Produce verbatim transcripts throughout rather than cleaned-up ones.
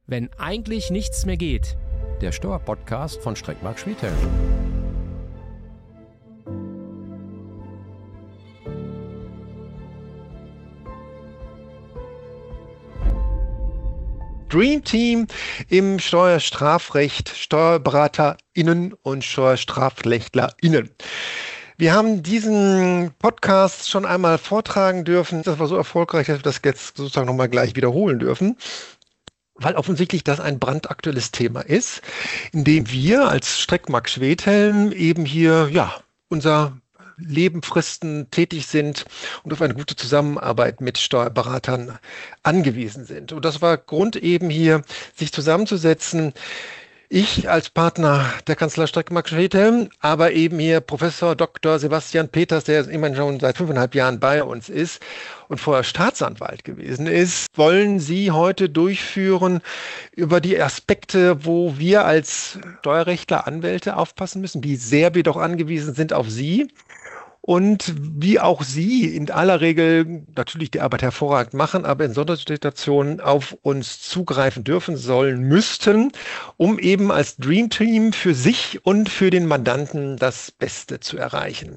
Wenn eigentlich nichts mehr geht. Der Steuerpodcast von Streckmark Schwedhelm. Dream Team im Steuerstrafrecht, SteuerberaterInnen und SteuerstrafrechtlerInnen. Wir haben diesen Podcast schon einmal vortragen dürfen. Das war so erfolgreich, dass wir das jetzt sozusagen nochmal gleich wiederholen dürfen, weil offensichtlich das ein brandaktuelles Thema ist, in dem wir als Streckmark Schwedhelm eben hier ja unser Leben fristen, tätig sind und auf eine gute Zusammenarbeit mit Steuerberatern angewiesen sind. Und das war Grund eben hier, sich zusammenzusetzen. Ich als Partner der Kanzlei Streckmark Schwedhelm, aber eben hier Professor Doktor Sebastian Peters, der immerhin schon seit fünfeinhalb Jahren bei uns ist und vorher Staatsanwalt gewesen ist, wollen Sie heute durchführen über die Aspekte, wo wir als Steuerrechtler, Anwälte aufpassen müssen, wie sehr wir doch angewiesen sind auf Sie. Und wie auch Sie in aller Regel natürlich die Arbeit hervorragend machen, aber in Sondersituationen auf uns zugreifen dürfen, sollen, müssten, um eben als Dream Team für sich und für den Mandanten das Beste zu erreichen.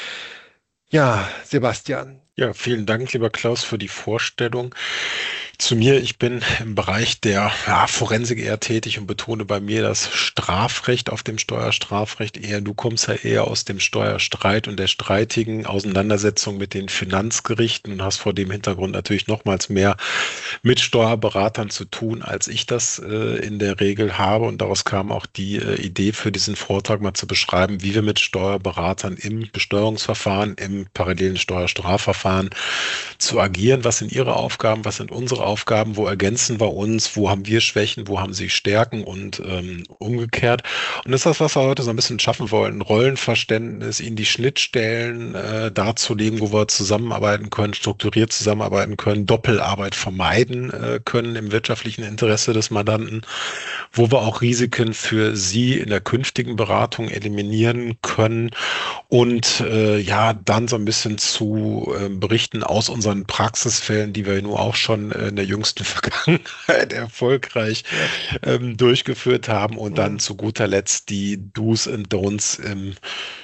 Ja, Sebastian. Ja, vielen Dank, lieber Klaus, für die Vorstellung. Zu mir, ich bin im Bereich der ja, Forensik eher tätig und betone bei mir das Strafrecht auf dem Steuerstrafrecht eher. Du kommst ja eher aus dem Steuerstreit und der streitigen Auseinandersetzung mit den Finanzgerichten und hast vor dem Hintergrund natürlich nochmals mehr mit Steuerberatern zu tun, als ich das äh, in der Regel habe. Und daraus kam auch die äh, Idee für diesen Vortrag mal zu beschreiben, wie wir mit Steuerberatern im Besteuerungsverfahren, im parallelen Steuerstrafverfahren zu agieren. Was sind ihre Aufgaben, was sind unsere Aufgaben, wo ergänzen wir uns, wo haben wir Schwächen, wo haben sie Stärken und ähm, umgekehrt. Und das ist das, was wir heute so ein bisschen schaffen wollen, Rollenverständnis, ihnen die Schnittstellen äh, darzulegen, wo wir zusammenarbeiten können, strukturiert zusammenarbeiten können, Doppelarbeit vermeiden äh, können im wirtschaftlichen Interesse des Mandanten, wo wir auch Risiken für sie in der künftigen Beratung eliminieren können und äh, ja, dann so ein bisschen zu äh, berichten aus unseren Praxisfällen, die wir nur auch schon äh, in der jüngsten Vergangenheit erfolgreich ähm, durchgeführt haben und dann zu guter Letzt die Do's and Don'ts im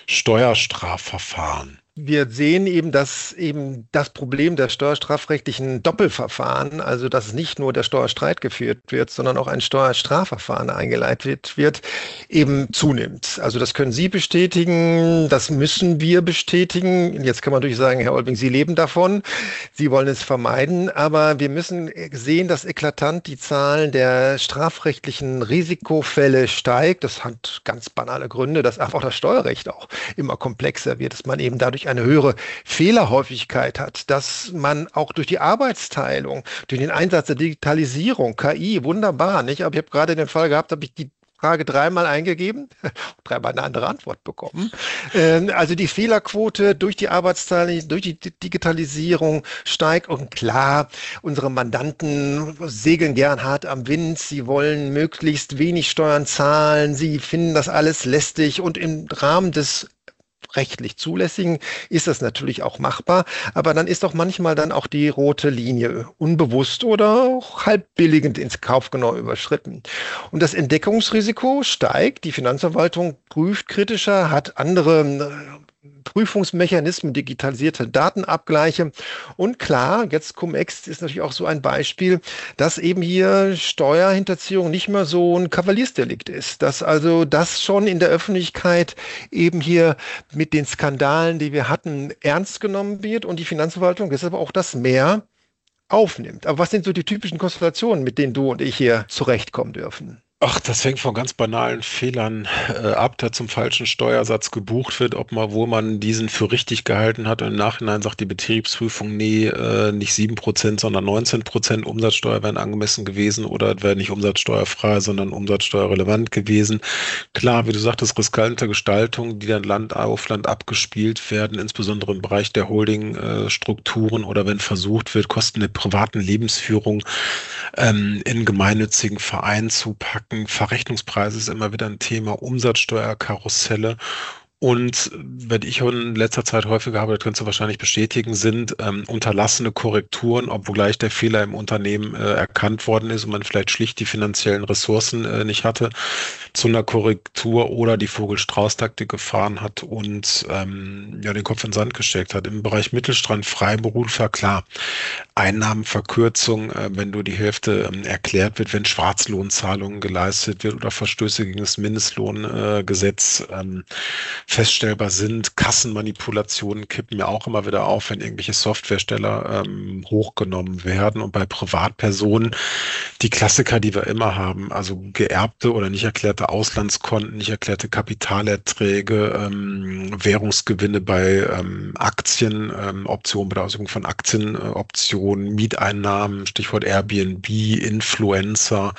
Steuerstrafverfahren. Wir sehen eben, dass eben das Problem der steuerstrafrechtlichen Doppelverfahren, also dass nicht nur der Steuerstreit geführt wird, sondern auch ein Steuerstrafverfahren eingeleitet wird, eben zunimmt. Also das können Sie bestätigen, das müssen wir bestätigen. Jetzt kann man natürlich sagen, Herr Olbing, Sie leben davon, Sie wollen es vermeiden, aber wir müssen sehen, dass eklatant die Zahl der strafrechtlichen Risikofälle steigt. Das hat ganz banale Gründe, dass einfach das Steuerrecht auch immer komplexer wird, dass man eben dadurch eine höhere Fehlerhäufigkeit hat, dass man auch durch die Arbeitsteilung, durch den Einsatz der Digitalisierung, K I, wunderbar, nicht? Aber ich habe gerade den Fall gehabt, habe ich die Frage dreimal eingegeben, dreimal eine andere Antwort bekommen. Also die Fehlerquote durch die Arbeitsteilung, durch die Digitalisierung steigt und klar, unsere Mandanten segeln gern hart am Wind, sie wollen möglichst wenig Steuern zahlen, sie finden das alles lästig und im Rahmen des rechtlich zulässigen ist das natürlich auch machbar, aber dann ist doch manchmal dann auch die rote Linie unbewusst oder auch halbbilligend ins Kauf genau überschritten. Und das Entdeckungsrisiko steigt, die Finanzverwaltung prüft kritischer, hat andere Prüfungsmechanismen, digitalisierte Datenabgleiche und klar, jetzt Cum-Ex ist natürlich auch so ein Beispiel, dass eben hier Steuerhinterziehung nicht mehr so ein Kavaliersdelikt ist, dass also das schon in der Öffentlichkeit eben hier mit den Skandalen, die wir hatten, ernst genommen wird und die Finanzverwaltung deshalb auch das mehr aufnimmt. Aber was sind so die typischen Konstellationen, mit denen du und ich hier zurechtkommen dürfen? Ach, das hängt von ganz banalen Fehlern äh, ab, der zum falschen Steuersatz gebucht wird, ob man, wo man diesen für richtig gehalten hat und im Nachhinein sagt die Betriebsprüfung, nee, äh, nicht sieben Prozent, sondern neunzehn Prozent Umsatzsteuer wären angemessen gewesen oder wäre nicht umsatzsteuerfrei, sondern umsatzsteuerrelevant gewesen. Klar, wie du sagtest, riskante Gestaltungen, die dann Land auf Land abgespielt werden, insbesondere im Bereich der Holdingstrukturen oder wenn versucht wird, Kosten der privaten Lebensführung ähm, in gemeinnützigen Vereinen zu packen. Verrechnungspreise ist immer wieder ein Thema, Umsatzsteuerkarusselle Und wenn ich in letzter Zeit häufiger habe, das kannst du wahrscheinlich bestätigen, sind ähm, unterlassene Korrekturen, obgleich der Fehler im Unternehmen äh, erkannt worden ist und man vielleicht schlicht die finanziellen Ressourcen äh, nicht hatte, zu einer Korrektur oder die Vogel-Strauß-Taktik gefahren hat und ähm, ja, den Kopf in den Sand gesteckt hat. Im Bereich Mittelstand, Freiberufler, klar, Einnahmenverkürzung, äh, wenn du die Hälfte ähm, erklärt wird, wenn Schwarzlohnzahlungen geleistet wird oder Verstöße gegen das Mindestlohngesetz äh, ähm, feststellbar sind. Kassenmanipulationen kippen ja auch immer wieder auf, wenn irgendwelche Softwaresteller ähm, hochgenommen werden. Und bei Privatpersonen die Klassiker, die wir immer haben, also geerbte oder nicht erklärte Auslandskonten, nicht erklärte Kapitalerträge, ähm, Währungsgewinne bei ähm, Aktien, ähm, Optionen bei der Ausübung von Aktienoptionen, Mieteinnahmen, Stichwort Airbnb, Influencer,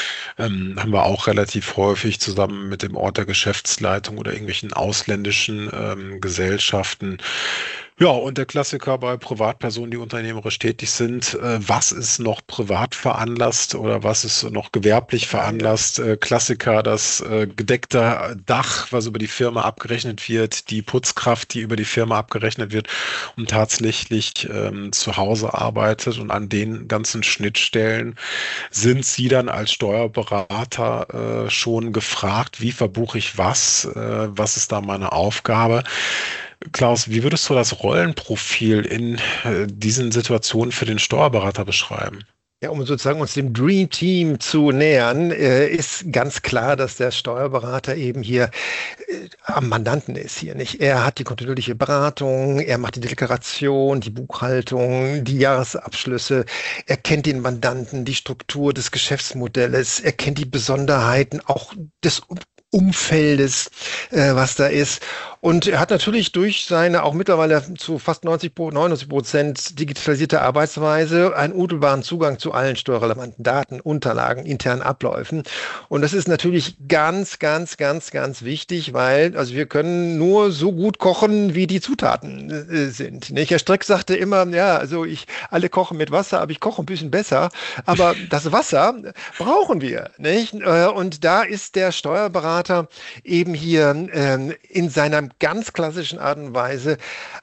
ähm, haben wir auch relativ häufig zusammen mit dem Ort der Geschäftsleitung oder irgendwelchen ausländischen ähm, Gesellschaften. Ja, und der Klassiker bei Privatpersonen, die unternehmerisch tätig sind, äh, was ist noch privat veranlasst oder was ist noch gewerblich veranlasst? Äh, Klassiker, das äh, gedeckte Dach, was über die Firma abgerechnet wird, die Putzkraft, die über die Firma abgerechnet wird und tatsächlich ähm, zu Hause arbeitet. Und an den ganzen Schnittstellen sind Sie dann als Steuerberater äh, schon gefragt, wie verbuche ich was, äh, was ist da meine Aufgabe? Klaus, wie würdest du das Rollenprofil in äh, diesen Situationen für den Steuerberater beschreiben? Ja, um sozusagen uns dem Dream Team zu nähern, äh, ist ganz klar, dass der Steuerberater eben hier äh, am Mandanten ist hier nicht. Er hat die kontinuierliche Beratung, er macht die Deklaration, die Buchhaltung, die Jahresabschlüsse, er kennt den Mandanten, die Struktur des Geschäftsmodells, er kennt die Besonderheiten auch des Umfeldes, äh, was da ist. Und er hat natürlich durch seine auch mittlerweile zu fast neunzig, neunundneunzig Prozent digitalisierte Arbeitsweise einen unmittelbaren Zugang zu allen steuerrelevanten Daten, Unterlagen, internen Abläufen. Und das ist natürlich ganz, ganz, ganz, ganz wichtig, weil also wir können nur so gut kochen, wie die Zutaten äh, sind. Nicht? Herr Streck sagte immer, ja, also ich alle kochen mit Wasser, aber ich koche ein bisschen besser. Aber das Wasser brauchen wir, nicht? Und da ist der Steuerberater eben hier ähm, in seiner ganz klassischen Art und Weise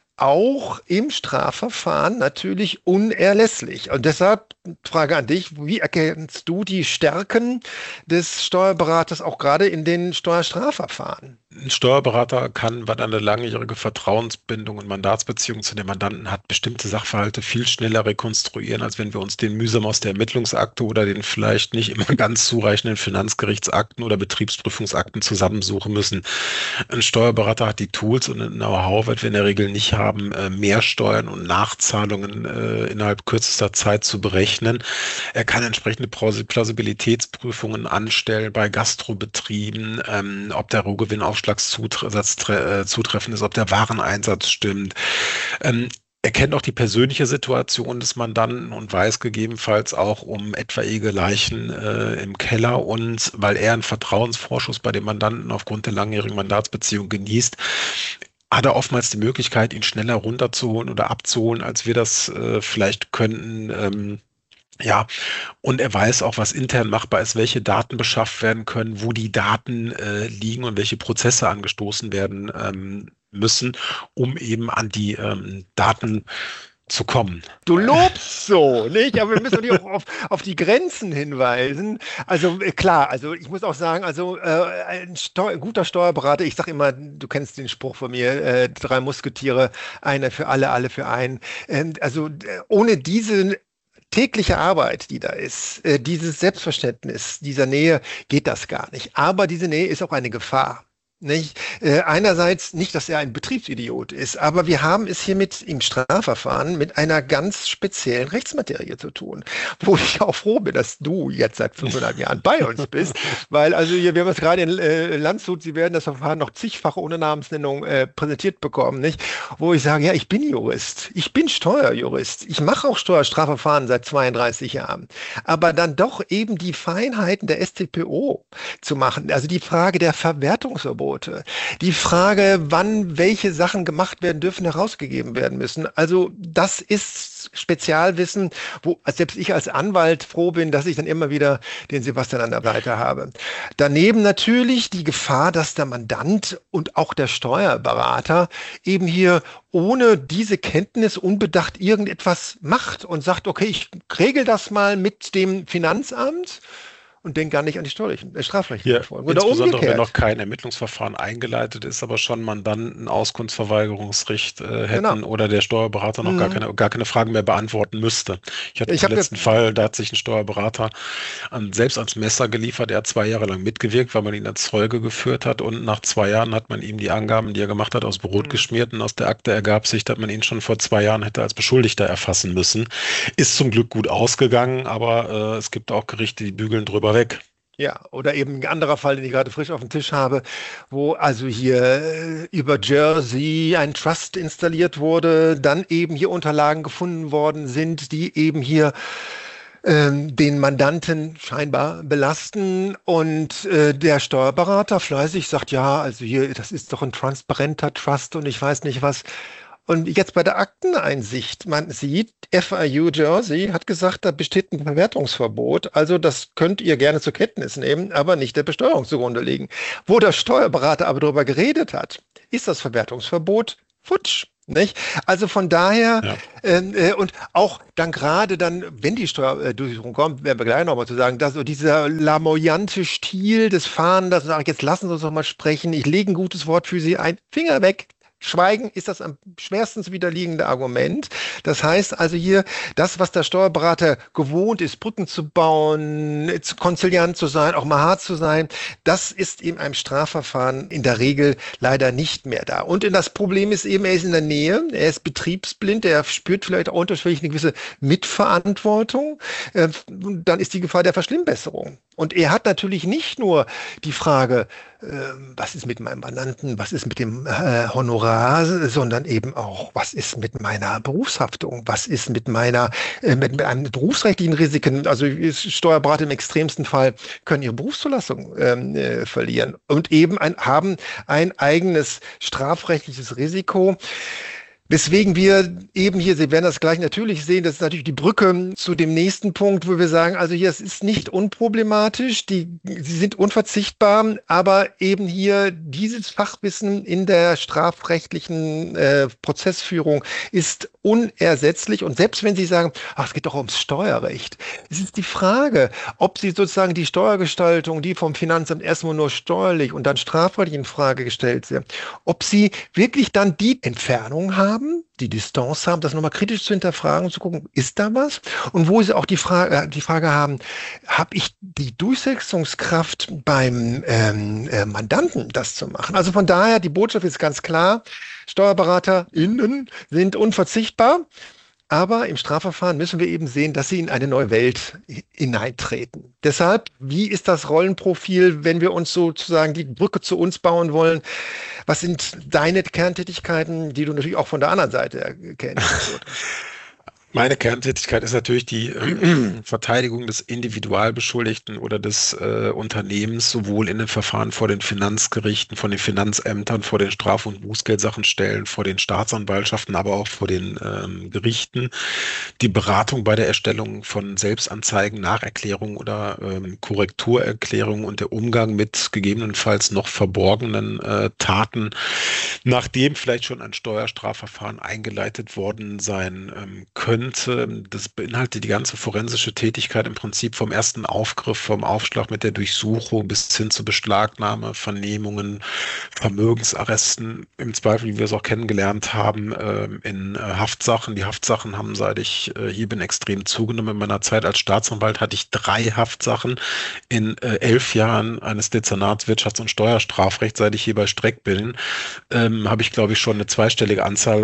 auch im Strafverfahren natürlich unerlässlich. Und deshalb Frage an dich, wie erkennst du die Stärken des Steuerberaters auch gerade in den Steuerstrafverfahren? Ein Steuerberater kann, weil er eine langjährige Vertrauensbindung und Mandatsbeziehung zu den Mandanten hat, bestimmte Sachverhalte viel schneller rekonstruieren, als wenn wir uns den mühsam aus der Ermittlungsakte oder den vielleicht nicht immer ganz zureichenden Finanzgerichtsakten oder Betriebsprüfungsakten zusammensuchen müssen. Ein Steuerberater hat die Tools und ein Know-how, was wir in der Regel nicht haben, Mehrsteuern und Nachzahlungen äh, innerhalb kürzester Zeit zu berechnen. Er kann entsprechende Plausibilitätsprüfungen anstellen bei Gastrobetrieben, ähm, ob der Rohgewinnaufschlagszusatz tre- äh, zutreffend ist, ob der Wareneinsatz stimmt. Ähm, Er kennt auch die persönliche Situation des Mandanten und weiß gegebenenfalls auch um etwaige Leichen äh, im Keller, und weil er einen Vertrauensvorschuss bei dem Mandanten aufgrund der langjährigen Mandatsbeziehung genießt, hat er oftmals die Möglichkeit, ihn schneller runterzuholen oder abzuholen, als wir das äh, vielleicht könnten. Ähm, Ja, und er weiß auch, was intern machbar ist, welche Daten beschafft werden können, wo die Daten äh, liegen und welche Prozesse angestoßen werden ähm, müssen, um eben an die ähm, Daten zu kommen. Du lobst so, nicht? Aber wir müssen natürlich auch auf, auf die Grenzen hinweisen. Also äh, klar, also ich muss auch sagen, also äh, ein, Steu- ein guter Steuerberater, ich sage immer, du kennst den Spruch von mir, äh, drei Musketiere, einer für alle, alle für einen. Ähm, also äh, ohne diese tägliche Arbeit, die da ist, äh, dieses Selbstverständnis dieser Nähe, geht das gar nicht. Aber diese Nähe ist auch eine Gefahr. Nicht? Äh, einerseits nicht, dass er ein Betriebsidiot ist, aber wir haben es hier mit im Strafverfahren mit einer ganz speziellen Rechtsmaterie zu tun, wo ich auch froh bin, dass du jetzt seit fünfeinhalb Jahren bei uns bist, weil also hier, wir haben es gerade in äh, Landshut, Sie werden das Verfahren noch zigfach ohne Namensnennung äh, präsentiert bekommen, nicht? Wo ich sage, ja, ich bin Jurist, ich bin Steuerjurist, ich mache auch Steuerstrafverfahren seit zweiunddreißig Jahren, aber dann doch eben die Feinheiten der S t P O zu machen, also die Frage der Verwertungsverbote Verbote, die Frage, wann welche Sachen gemacht werden dürfen, herausgegeben werden müssen. Also das ist Spezialwissen, wo selbst ich als Anwalt froh bin, dass ich dann immer wieder den Sebastian an der Seite habe. Daneben natürlich die Gefahr, dass der Mandant und auch der Steuerberater eben hier ohne diese Kenntnis unbedacht irgendetwas macht und sagt, okay, ich regel das mal mit dem Finanzamt und denke gar nicht an die steuerlichen, äh, strafrechtlichen Folgen. Oder insbesondere umgekehrt. wenn noch kein Ermittlungsverfahren eingeleitet ist, aber schon Mandanten Auskunftsverweigerungsrecht äh, hätten Genau. oder der Steuerberater noch Mhm. gar keine, gar keine Fragen mehr beantworten müsste. Ich hatte Ich den hab letzten jetzt- Fall, da hat sich ein Steuerberater an, selbst ans Messer geliefert. Er hat zwei Jahre lang mitgewirkt, weil man ihn als Zeuge geführt hat, und nach zwei Jahren hat man ihm die Angaben, die er gemacht hat, aus Brot Mhm. geschmiert, und aus der Akte ergab sich, dass man ihn schon vor zwei Jahren hätte als Beschuldigter erfassen müssen. Ist zum Glück gut ausgegangen, aber äh, es gibt auch Gerichte, die bügeln drüber weg. Ja, oder eben ein anderer Fall, den ich gerade frisch auf dem Tisch habe, wo also hier äh, über Jersey ein Trust installiert wurde, dann eben hier Unterlagen gefunden worden sind, die eben hier ähm, den Mandanten scheinbar belasten, und äh, der Steuerberater fleißig sagt, ja, also hier, das ist doch ein transparenter Trust und ich weiß nicht was. Und jetzt bei der Akteneinsicht, man sieht, F I U Jersey hat gesagt, da besteht ein Verwertungsverbot. Also das könnt ihr gerne zur Kenntnis nehmen, aber nicht der Besteuerung zugrunde liegen. Wo der Steuerberater aber darüber geredet hat, ist das Verwertungsverbot futsch. Nicht? Also von daher, Ja. äh, und auch dann gerade dann, wenn die Steuerdurchführung kommt, werden wir gleich nochmal zu sagen, dass so dieser lamoyante Stil des Fahnders, sagen, jetzt lassen Sie uns doch mal sprechen, ich lege ein gutes Wort für Sie ein, Finger weg. Schweigen ist das am schwersten zu widerlegende Argument. Das heißt also hier, das, was der Steuerberater gewohnt ist, Brücken zu bauen, zu konziliant zu sein, auch mal hart zu sein, das ist in einem Strafverfahren in der Regel leider nicht mehr da. Und das Problem ist eben, er ist in der Nähe, er ist betriebsblind, er spürt vielleicht auch unterschwellig eine gewisse Mitverantwortung. Äh, Dann ist die Gefahr der Verschlimmbesserung. Und er hat natürlich nicht nur die Frage, äh, was ist mit meinem Mandanten, was ist mit dem äh, Honorar, sondern eben auch, was ist mit meiner Berufshaftung, was ist mit meiner, äh, mit, mit einem berufsrechtlichen Risiken. Also Steuerberater im extremsten Fall können ihre Berufszulassung ähm, äh, verlieren und eben ein, haben ein eigenes strafrechtliches Risiko. Weswegen wir eben hier, Sie werden das gleich natürlich sehen, das ist natürlich die Brücke zu dem nächsten Punkt, wo wir sagen, also hier, es ist nicht unproblematisch, die, sie sind unverzichtbar, aber eben hier dieses Fachwissen in der strafrechtlichen äh, Prozessführung ist unersetzlich. Und selbst wenn Sie sagen, ach, es geht doch ums Steuerrecht, es ist die Frage, ob Sie sozusagen die Steuergestaltung, die vom Finanzamt erstmal nur steuerlich und dann strafrechtlich in Frage gestellt wird, ob Sie wirklich dann die Entfernung haben, die Distanz haben, das nochmal kritisch zu hinterfragen und zu gucken, ist da was? Und wo sie auch die Frage, die Frage haben, habe ich die Durchsetzungskraft beim ähm, äh, Mandanten, das zu machen? Also von daher, die Botschaft ist ganz klar, SteuerberaterInnen sind unverzichtbar. Aber im Strafverfahren müssen wir eben sehen, dass sie in eine neue Welt hineintreten. Deshalb, wie ist das Rollenprofil, wenn wir uns sozusagen die Brücke zu uns bauen wollen? Was sind deine Kerntätigkeiten, die du natürlich auch von der anderen Seite kennst? Meine Kerntätigkeit ist natürlich die äh, Verteidigung des Individualbeschuldigten oder des äh, Unternehmens, sowohl in den Verfahren vor den Finanzgerichten, von den Finanzämtern, vor den Straf- und Bußgeldsachenstellen, vor den Staatsanwaltschaften, aber auch vor den ähm, Gerichten. Die Beratung bei der Erstellung von Selbstanzeigen, Nacherklärungen oder ähm, Korrekturerklärungen und der Umgang mit gegebenenfalls noch verborgenen äh, Taten, nachdem vielleicht schon ein Steuerstrafverfahren eingeleitet worden sein ähm, könnte. Das beinhaltet die ganze forensische Tätigkeit im Prinzip vom ersten Aufgriff, vom Aufschlag mit der Durchsuchung bis hin zur Beschlagnahme, Vernehmungen, Vermögensarresten, im Zweifel, wie wir es auch kennengelernt haben, in Haftsachen. Die Haftsachen haben, seit ich hier bin, extrem zugenommen. In meiner Zeit als Staatsanwalt hatte ich drei Haftsachen in elf Jahren eines Dezernats Wirtschafts- und Steuerstrafrecht. Seit ich hier bei Streck bin, habe ich, glaube ich, schon eine zweistellige Anzahl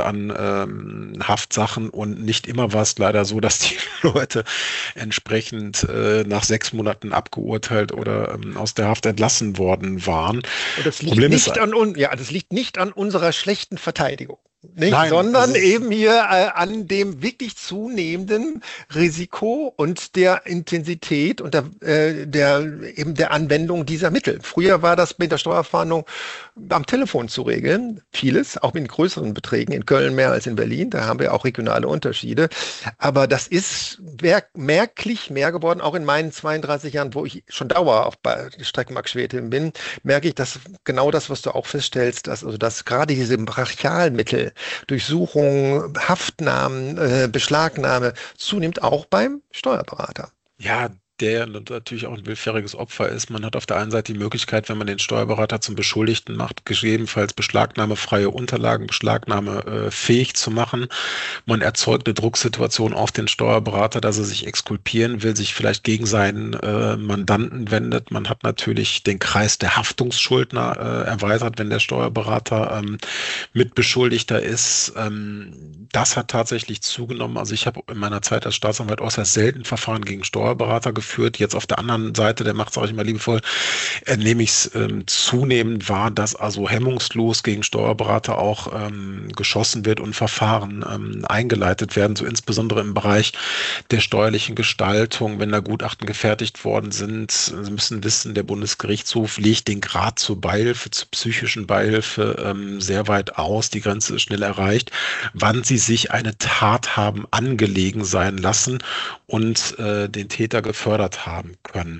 an Haftsachen, und nicht immer war es leider so, dass die Leute entsprechend äh, nach sechs Monaten abgeurteilt oder ähm, aus der Haft entlassen worden waren. Und das liegt Problem nicht ist, an uns, ja, das liegt nicht an unserer schlechten Verteidigung. Nicht, Nein, sondern also eben hier äh, an dem wirklich zunehmenden Risiko und der Intensität und der, äh, der eben der Anwendung dieser Mittel. Früher war das mit der Steuerfahndung am Telefon zu regeln, vieles, auch mit größeren Beträgen, in Köln mehr als in Berlin, da haben wir auch regionale Unterschiede. Aber das ist merk merklich mehr geworden, auch in meinen zweiunddreißig Jahren, wo ich schon dauerhaft bei Streckenmark-Schwedin bin, merke ich, dass genau das, was du auch feststellst, dass also dass gerade diese Brachialmittel, Durchsuchung, Haftnahmen, äh, Beschlagnahme zunimmt auch beim Steuerberater. ja, der natürlich auch ein willfähriges Opfer ist. Man hat auf der einen Seite die Möglichkeit, wenn man den Steuerberater zum Beschuldigten macht, gegebenenfalls beschlagnahmefreie Unterlagen, Beschlagnahme äh, fähig zu machen. Man erzeugt eine Drucksituation auf den Steuerberater, dass er sich exkulpieren will, sich vielleicht gegen seinen äh, Mandanten wendet. Man hat natürlich den Kreis der Haftungsschuldner äh, erweitert, wenn der Steuerberater ähm, Mitbeschuldigter ist. Ähm, das hat tatsächlich zugenommen. Also ich habe in meiner Zeit als Staatsanwalt äußerst selten Verfahren gegen Steuerberater geführt. Jetzt auf der anderen Seite, der macht es auch immer liebevoll, äh, nehme ich es ähm, zunehmend wahr, dass also hemmungslos gegen Steuerberater auch ähm, geschossen wird und Verfahren ähm, eingeleitet werden, so insbesondere im Bereich der steuerlichen Gestaltung, wenn da Gutachten gefertigt worden sind. Sie müssen wissen, der Bundesgerichtshof legt den Grad zur Beihilfe, zur psychischen Beihilfe ähm, sehr weit aus. Die Grenze ist schnell erreicht, wann sie sich eine Tat haben angelegen sein lassen und äh, den Täter gefördert haben können.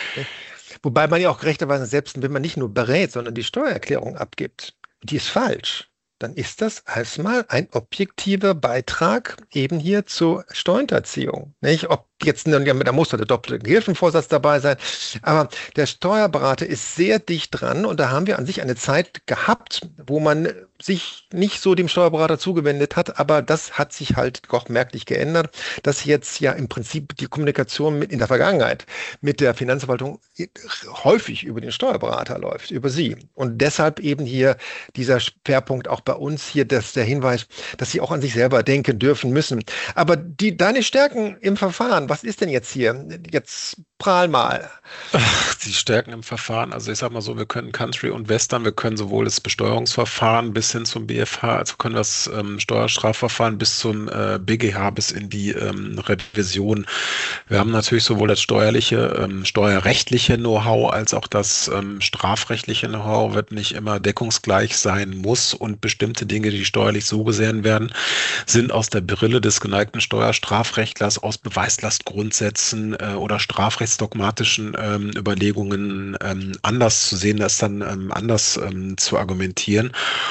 Wobei man ja auch gerechterweise, selbst wenn man nicht nur berät, sondern die Steuererklärung abgibt, die ist falsch, dann ist das erstmal ein objektiver Beitrag eben hier zur Steuerhinterziehung. Nicht? Ob jetzt, da muss der doppelte Hilfenvorsatz dabei sein, aber der Steuerberater ist sehr dicht dran und da haben wir an sich eine Zeit gehabt, wo man sich nicht so dem Steuerberater zugewendet hat, aber das hat sich halt doch merklich geändert, dass jetzt ja im Prinzip die Kommunikation mit in der Vergangenheit mit der Finanzverwaltung häufig über den Steuerberater läuft, über sie. Und deshalb eben hier dieser Schwerpunkt auch bei uns hier, dass der Hinweis, dass sie auch an sich selber denken dürfen müssen. Aber die, deine Stärken im Verfahren, was ist denn jetzt hier? Jetzt prahl mal. Die Stärken im Verfahren, also ich sag mal so, wir können Country und Western, wir können sowohl das Besteuerungsverfahren bis hin zum B F H, also können das ähm, Steuerstrafverfahren bis zum äh, B G H, bis in die ähm, Revision. Wir haben natürlich sowohl das steuerliche, ähm, steuerrechtliche Know-how als auch das ähm, strafrechtliche Know-how, wird nicht immer deckungsgleich sein muss und bestimmte Dinge, die steuerlich so gesehen werden, sind aus der Brille des geneigten Steuerstrafrechtlers, aus Beweislastgrundsätzen äh, oder strafrechtsdogmatischen ähm, Überlegungen ähm, anders zu sehen, das dann ähm, anders ähm, zu argumentieren.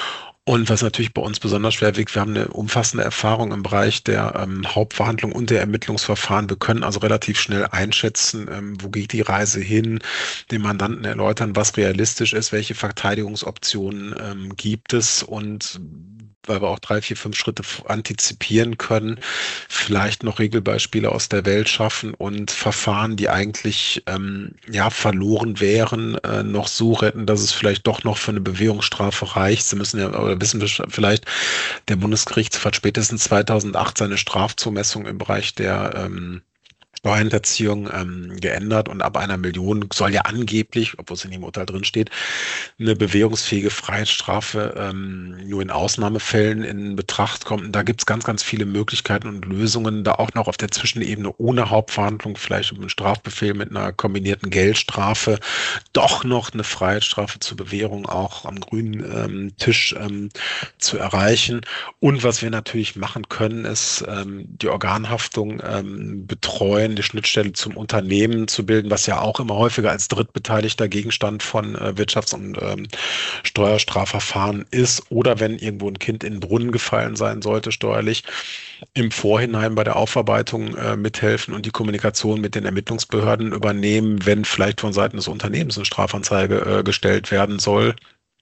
Und was natürlich bei uns besonders schwer wiegt, wir haben eine umfassende Erfahrung im Bereich der ähm, Hauptverhandlung und der Ermittlungsverfahren. Wir können also relativ schnell einschätzen, ähm, wo geht die Reise hin, dem Mandanten erläutern, was realistisch ist, welche Verteidigungsoptionen ähm, gibt es und weil wir auch drei, vier, fünf Schritte antizipieren können, vielleicht noch Regelbeispiele aus der Welt schaffen und Verfahren, die eigentlich ähm, ja verloren wären, äh, noch so retten, dass es vielleicht doch noch für eine Bewährungsstrafe reicht. Sie müssen ja, oder wissen wir vielleicht, der Bundesgerichtshof hat spätestens zweitausendacht seine Strafzumessung im Bereich der ähm, Steuerhinterziehung ähm, geändert und ab einer Million soll ja angeblich, obwohl es in dem Urteil drin steht, eine bewährungsfähige Freiheitsstrafe ähm, nur in Ausnahmefällen in Betracht kommt. Und da gibt es ganz, ganz viele Möglichkeiten und Lösungen, da auch noch auf der Zwischenebene ohne Hauptverhandlung, vielleicht um einen Strafbefehl mit einer kombinierten Geldstrafe, doch noch eine Freiheitsstrafe zur Bewährung auch am grünen ähm, Tisch ähm, zu erreichen. Und was wir natürlich machen können, ist ähm, die Organhaftung ähm, betreuen, die Schnittstelle zum Unternehmen zu bilden, was ja auch immer häufiger als drittbeteiligter Gegenstand von äh, Wirtschafts- und ähm, Steuerstrafverfahren ist. Oder wenn irgendwo ein Kind in den Brunnen gefallen sein sollte, steuerlich, im Vorhinein bei der Aufarbeitung äh, mithelfen und die Kommunikation mit den Ermittlungsbehörden übernehmen, wenn vielleicht von Seiten des Unternehmens eine Strafanzeige äh, gestellt werden soll.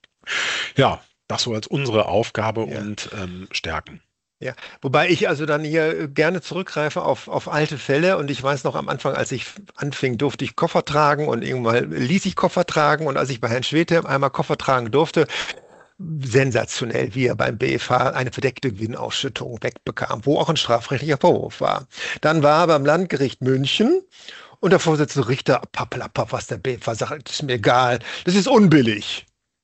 Ja, das so als unsere Aufgabe Ja. und ähm, Stärken. Ja, wobei ich also dann hier gerne zurückgreife auf, auf alte Fälle und ich weiß noch am Anfang, als ich anfing, durfte ich Koffer tragen und irgendwann ließ ich Koffer tragen und als ich bei Herrn Schwete einmal Koffer tragen durfte, sensationell, wie er beim B F H eine verdeckte Gewinnausschüttung wegbekam, wo auch ein strafrechtlicher Vorwurf war. Dann war er beim Landgericht München und der Vorsitzende Richter, pappelapapp, was der B F H sagt, ist mir egal, das ist unbillig.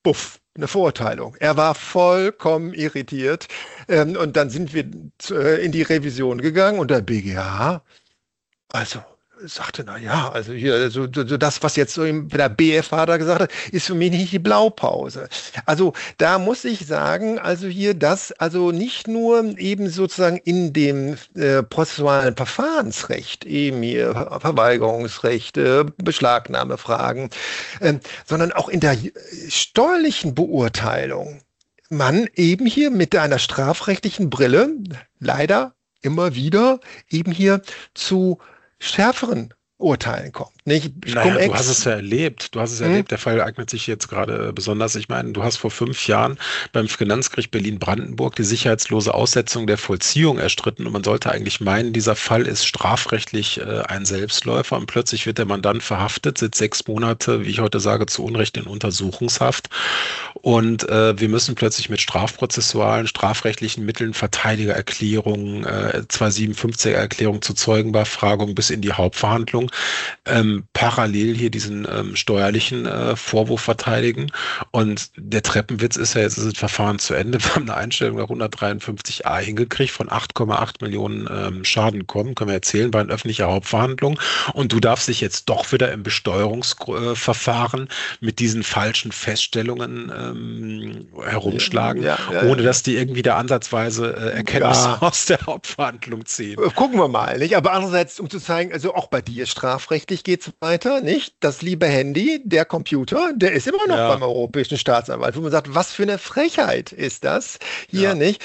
buff, eine Verurteilung. Er war vollkommen irritiert. Ähm, und dann sind wir äh, in die Revision gegangen und der B G H, also sagte, na ja, also hier, so, so das, was jetzt so im, der B F H da gesagt hat, ist für mich nicht die Blaupause. Also da muss ich sagen, also hier das, also nicht nur eben sozusagen in dem äh, prozessualen Verfahrensrecht, eben hier Verweigerungsrechte, Beschlagnahmefragen, äh, sondern auch in der steuerlichen Beurteilung man eben hier mit einer strafrechtlichen Brille leider immer wieder eben hier zu schärferen Urteilen kommt. Nicht? Naja, du hast es ja erlebt. Du hast es hm? erlebt. Der Fall eignet sich jetzt gerade besonders. Ich meine, du hast vor fünf Jahren beim Finanzgericht Berlin-Brandenburg die sicherheitslose Aussetzung der Vollziehung erstritten und man sollte eigentlich meinen, dieser Fall ist strafrechtlich äh, ein Selbstläufer und plötzlich wird der Mandant verhaftet, sitzt sechs Monate, wie ich heute sage, zu Unrecht in Untersuchungshaft und äh, wir müssen plötzlich mit strafprozessualen, strafrechtlichen Mitteln, Verteidigererklärungen, äh, zweihundertsiebenundfünfziger-Erklärung zur Zeugenbefragung bis in die Hauptverhandlung Ähm, parallel hier diesen ähm, steuerlichen äh, Vorwurf verteidigen. Und der Treppenwitz ist ja, jetzt ist das Verfahren zu Ende. Wir haben eine Einstellung nach hundertdreiundfünfzig a hingekriegt, von acht Komma acht Millionen ähm, Schaden kommen, können wir erzählen, bei einer öffentlichen Hauptverhandlung. Und du darfst dich jetzt doch wieder im Besteuerungsverfahren äh, mit diesen falschen Feststellungen ähm, herumschlagen, ja, ja, ja, ohne dass die irgendwie da ansatzweise äh, Erkenntnisse ja. aus der Hauptverhandlung ziehen. Gucken wir mal, nicht? Aber andererseits, um zu zeigen, also auch bei dir strafrechtlich geht es weiter, nicht? Das liebe Handy, der Computer, der ist immer noch ja. beim Europäischen Staatsanwalt, wo man sagt, was für eine Frechheit ist das hier, ja. nicht?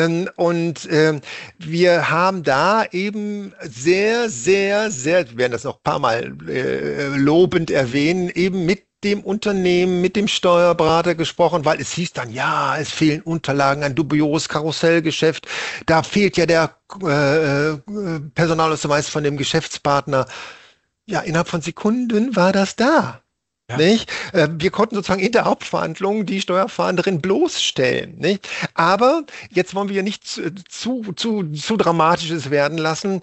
Und ähm, wir haben da eben sehr, sehr, sehr, wir werden das noch ein paar Mal äh, lobend erwähnen, eben mit dem Unternehmen, mit dem Steuerberater gesprochen, weil es hieß dann, ja, es fehlen Unterlagen, ein dubioses Karussellgeschäft, da fehlt ja der äh, Personalausweis von dem Geschäftspartner. Ja, innerhalb von Sekunden war das da. Ja. Nicht? Wir konnten sozusagen in der Hauptverhandlung die Steuerfahnderin bloßstellen. Nicht? Aber jetzt wollen wir nicht zu, zu, zu, zu Dramatisches werden lassen.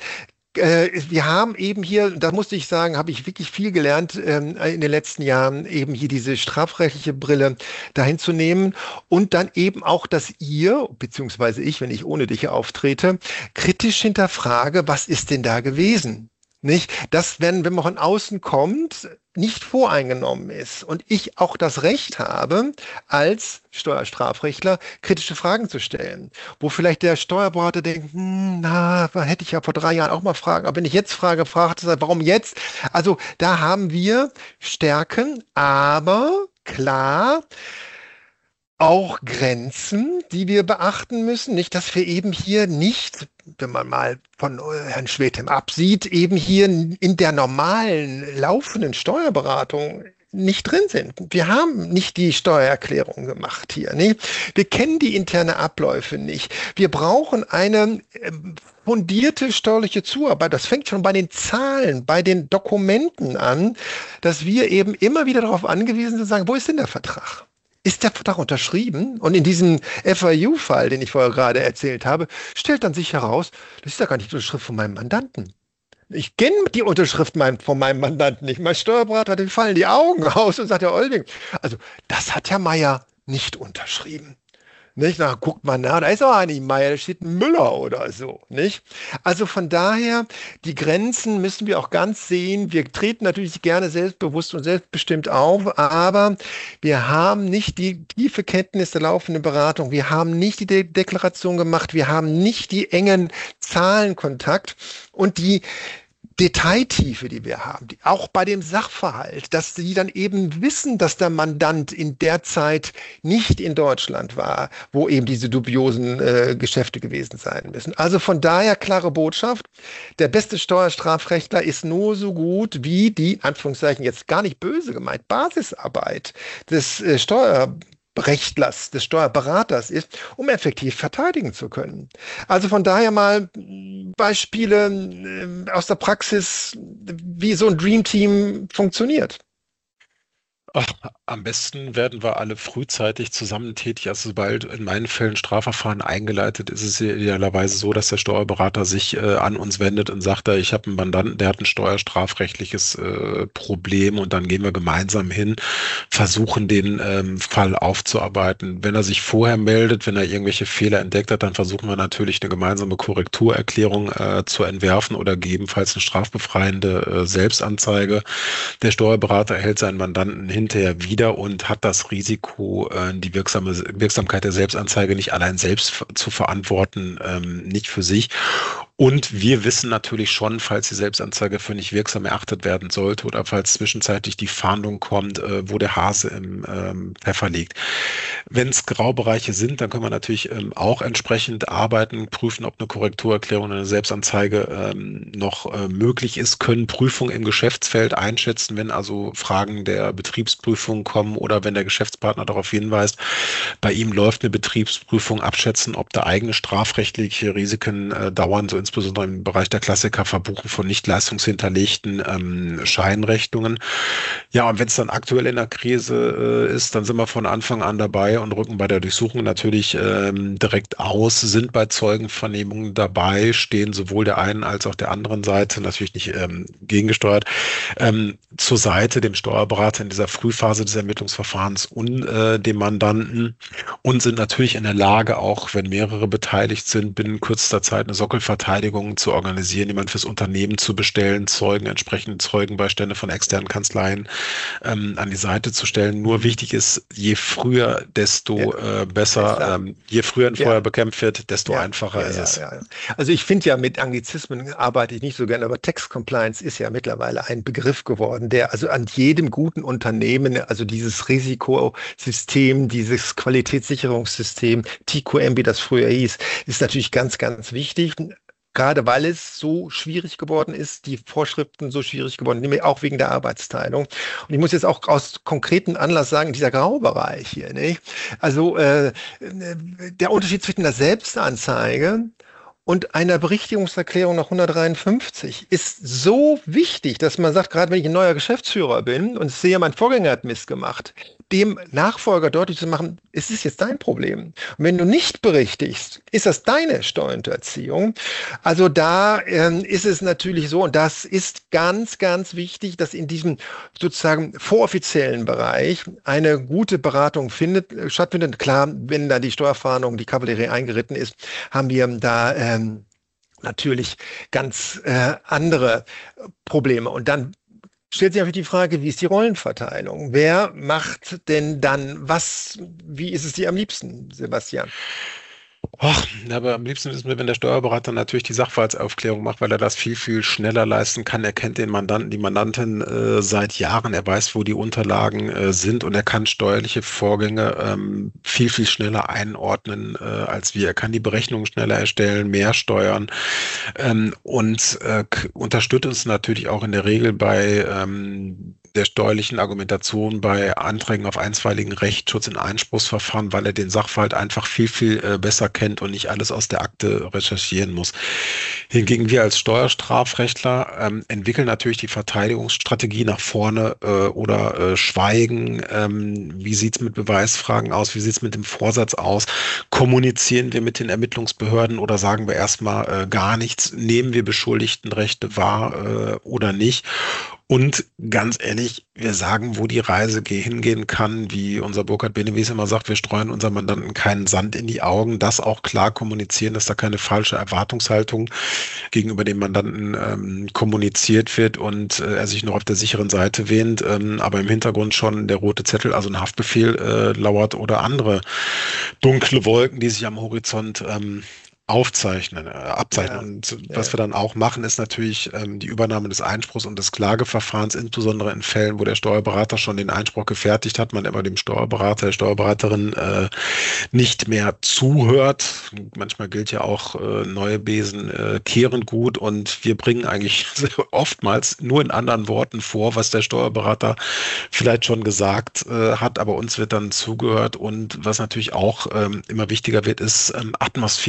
Wir haben eben hier, da musste ich sagen, habe ich wirklich viel gelernt in den letzten Jahren, eben hier diese strafrechtliche Brille dahin zu nehmen und dann eben auch, dass ihr, beziehungsweise ich, wenn ich ohne dich auftrete, kritisch hinterfrage, was ist denn da gewesen? Nicht? Dass, wenn, wenn man von außen kommt, nicht voreingenommen ist und ich auch das Recht habe, als Steuerstrafrechtler kritische Fragen zu stellen, wo vielleicht der Steuerberater denkt, hm, na, hätte ich ja vor drei Jahren auch mal fragen, aber wenn ich jetzt frage, fragt er, warum jetzt? Also da haben wir Stärken, aber klar, auch Grenzen, die wir beachten müssen, nicht, dass wir eben hier nicht, wenn man mal von Herrn Schwedhem absieht, eben hier in der normalen laufenden Steuerberatung nicht drin sind. Wir haben nicht die Steuererklärung gemacht hier. Nee? Wir kennen die interne Abläufe nicht. Wir brauchen eine fundierte steuerliche Zuarbeit. Das fängt schon bei den Zahlen, bei den Dokumenten an, dass wir eben immer wieder darauf angewiesen sind, zu sagen, wo ist denn der Vertrag? Ist der Vertrag unterschrieben? Und in diesem F I U-Fall, den ich vorher gerade erzählt habe, stellt dann sich heraus, das ist ja gar nicht die Unterschrift von meinem Mandanten. Ich kenne die Unterschrift mein, von meinem Mandanten nicht. Mein Steuerberater, dem fallen die Augen aus und sagt, Herr Olbing, also das hat Herr Meier nicht unterschrieben. Nicht? Na, guckt man nach, da ist auch nicht Meier, da steht Müller oder so. Nicht? Also von daher, die Grenzen müssen wir auch ganz sehen. Wir treten natürlich gerne selbstbewusst und selbstbestimmt auf, aber wir haben nicht die tiefe Kenntnis der laufenden Beratung. Wir haben nicht die De- Deklaration gemacht. Wir haben nicht die engen Zahlenkontakt und die Detailtiefe, die wir haben, die, auch bei dem Sachverhalt, dass sie dann eben wissen, dass der Mandant in der Zeit nicht in Deutschland war, wo eben diese dubiosen äh, Geschäfte gewesen sein müssen. Also von daher klare Botschaft, der beste Steuerstrafrechtler ist nur so gut wie die, Anführungszeichen jetzt gar nicht böse gemeint, Basisarbeit des äh, Steuer Rechtlers, des Steuerberaters ist, um effektiv verteidigen zu können. Also von daher mal Beispiele aus der Praxis, wie so ein Dream Team funktioniert. Ach, am besten werden wir alle frühzeitig zusammen tätig. Also sobald in meinen Fällen Strafverfahren eingeleitet, ist es idealerweise so, dass der Steuerberater sich äh, an uns wendet und sagt, äh, ich habe einen Mandanten, der hat ein steuerstrafrechtliches äh, Problem, und dann gehen wir gemeinsam hin, versuchen den ähm, Fall aufzuarbeiten. Wenn er sich vorher meldet, wenn er irgendwelche Fehler entdeckt hat, dann versuchen wir natürlich eine gemeinsame Korrekturerklärung äh, zu entwerfen oder gegebenenfalls eine strafbefreiende äh, Selbstanzeige. Der Steuerberater erhält seinen Mandanten hinterher wieder und hat das Risiko, äh, die wirksame Wirksamkeit der Selbstanzeige nicht allein selbst zu verantworten, ähm, nicht für sich. Und wir wissen natürlich schon, falls die Selbstanzeige für nicht wirksam erachtet werden sollte oder falls zwischenzeitlich die Fahndung kommt, äh, wo der Hase im ähm, Pfeffer liegt. Wenn es Graubereiche sind, dann können wir natürlich ähm, auch entsprechend arbeiten, prüfen, ob eine Korrekturerklärung oder eine Selbstanzeige ähm, noch äh, möglich ist, können Prüfungen im Geschäftsfeld einschätzen, wenn also Fragen der Betriebsprüfung kommen oder wenn der Geschäftspartner darauf hinweist, bei ihm läuft eine Betriebsprüfung, abschätzen, ob da eigene strafrechtliche Risiken äh, dauern, so insbesondere im Bereich der Klassiker Verbuchen von nicht leistungshinterlegten ähm, Scheinrechnungen. Ja, und wenn es dann aktuell in der Krise äh, ist, dann sind wir von Anfang an dabei und rücken bei der Durchsuchung natürlich ähm, direkt aus, sind bei Zeugenvernehmungen dabei, stehen sowohl der einen als auch der anderen Seite, natürlich nicht ähm, gegengesteuert, ähm, zur Seite dem Steuerberater in dieser Frühphase des Ermittlungsverfahrens und äh, dem Mandanten und sind natürlich in der Lage, auch wenn mehrere beteiligt sind, binnen kürzester Zeit eine Sockelverteidigung zu organisieren, jemand fürs Unternehmen zu bestellen, Zeugen, entsprechende Zeugenbeistände von externen Kanzleien ähm, an die Seite zu stellen. Nur wichtig ist, je früher, desto ja, äh, besser, ähm, je früher ein Feuer ja. bekämpft wird, desto ja, einfacher ja, ist ja, es. Ja, ja. Also ich finde ja, mit Anglizismen arbeite ich nicht so gerne, aber Tax Compliance ist ja mittlerweile ein Begriff geworden, der also an jedem guten Unternehmen, also dieses Risikosystem, dieses Qualitätssicherungssystem, T Q M, wie das früher hieß, ist natürlich ganz, ganz wichtig. Gerade weil es so schwierig geworden ist, die Vorschriften so schwierig geworden, nämlich auch wegen der Arbeitsteilung. Und ich muss jetzt auch aus konkretem Anlass sagen, dieser Graubereich hier, nicht? Also äh, der Unterschied zwischen der Selbstanzeige und einer Berichtigungserklärung nach hundertdreiundfünfzig ist so wichtig, dass man sagt, gerade wenn ich ein neuer Geschäftsführer bin und sehe, mein Vorgänger hat Mist gemacht, dem Nachfolger deutlich zu machen, es ist jetzt dein Problem. Und wenn du nicht berichtigst, ist das deine Steuerhinterziehung. Also da ähm, ist es natürlich so, und das ist ganz, ganz wichtig, dass in diesem sozusagen voroffiziellen Bereich eine gute Beratung findet, äh, stattfindet. Klar, wenn da die Steuerfahndung, die Kavallerie eingeritten ist, haben wir da ähm, natürlich ganz äh, andere Probleme. Und dann stellt sich natürlich die Frage, wie ist die Rollenverteilung? Wer macht denn dann was? Wie ist es dir am liebsten, Sebastian? Ach, aber am liebsten ist mir, wenn der Steuerberater natürlich die Sachverhaltsaufklärung macht, weil er das viel, viel schneller leisten kann. Er kennt den Mandanten, die Mandantin äh, seit Jahren, er weiß, wo die Unterlagen äh, sind und er kann steuerliche Vorgänge ähm, viel, viel schneller einordnen äh, als wir. Er kann die Berechnungen schneller erstellen, mehr steuern ähm, und äh, unterstützt uns natürlich auch in der Regel bei ähm, der steuerlichen Argumentation bei Anträgen auf einstweiligen Rechtsschutz in Einspruchsverfahren, weil er den Sachverhalt einfach viel, viel äh, besser kennt und nicht alles aus der Akte recherchieren muss. Hingegen wir als Steuerstrafrechtler ähm, entwickeln natürlich die Verteidigungsstrategie nach vorne äh, oder äh, schweigen. Ähm, wie sieht's mit Beweisfragen aus? Wie sieht's mit dem Vorsatz aus? Kommunizieren wir mit den Ermittlungsbehörden oder sagen wir erstmal äh, gar nichts? Nehmen wir Beschuldigtenrechte wahr äh, oder nicht? Und ganz ehrlich, wir sagen, wo die Reise hingehen kann, wie unser Burkhard Benewies immer sagt, wir streuen unseren Mandanten keinen Sand in die Augen, das auch klar kommunizieren, dass da keine falsche Erwartungshaltung gegenüber dem Mandanten ähm, kommuniziert wird und äh, er sich noch auf der sicheren Seite wähnt, ähm, aber im Hintergrund schon der rote Zettel, also ein Haftbefehl äh, lauert oder andere dunkle Wolken, die sich am Horizont ähm, aufzeichnen, äh, abzeichnen. Ja, und ja. Was wir dann auch machen, ist natürlich ähm, die Übernahme des Einspruchs und des Klageverfahrens, insbesondere in Fällen, wo der Steuerberater schon den Einspruch gefertigt hat, man immer dem Steuerberater, der Steuerberaterin äh, nicht mehr zuhört. Manchmal gilt ja auch, äh, neue Besen äh, kehren gut und wir bringen eigentlich oftmals nur in anderen Worten vor, was der Steuerberater vielleicht schon gesagt äh, hat, aber uns wird dann zugehört und was natürlich auch ähm, immer wichtiger wird, ist ähm, atmosphärische